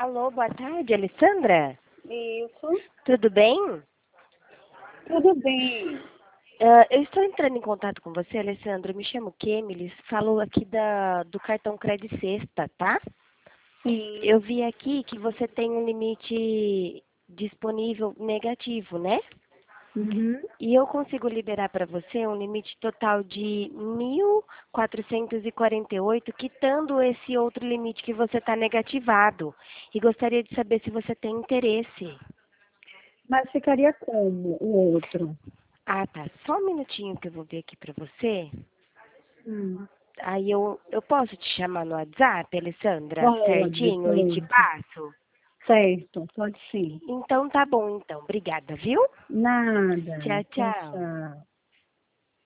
Alô, boa tarde, Alessandra? Isso, Tudo bem? tudo bem. Eu estou entrando em contato com você, Alessandra. Eu me chamo Kemilis, falo aqui do cartão Credit Sexta, tá? Sim, Eu vi aqui que você tem um limite disponível negativo, né? uhum. E eu consigo liberar para você um limite total de 1.448, quitando esse outro limite que você está negativado. E gostaria de saber se você tem interesse. Mas ficaria como o outro? Ah, tá. Só um minutinho que eu vou ver aqui para você. Hum. Aí eu posso te chamar no WhatsApp, Alessandra, Pode, certinho, e te pode. passo? Certo, pode sim. Então tá bom, então. Obrigada, viu? Nada. Tchau, Tchau, tchau. tchau.